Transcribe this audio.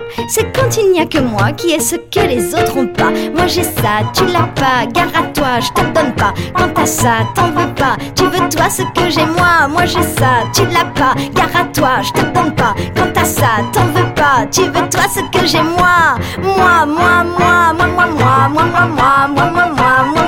c'est quand il n'y a que moi qui ai ce que les autres ont pas. Moi j'ai ça, tu l'as pas, gare à toi, je te donne pas. Quand t'as ça, t'en veux pas, tu veux toi ce que j'ai moi. Moi j'ai ça, tu l'as pas, gare à toi, je te donne pas. Quand t'as ça, t'en veux pas, tu veux toi ce que j'ai moi. Moi, moi, moi, moi, moi, moi, moi, moi, moi, moi, moi, moi.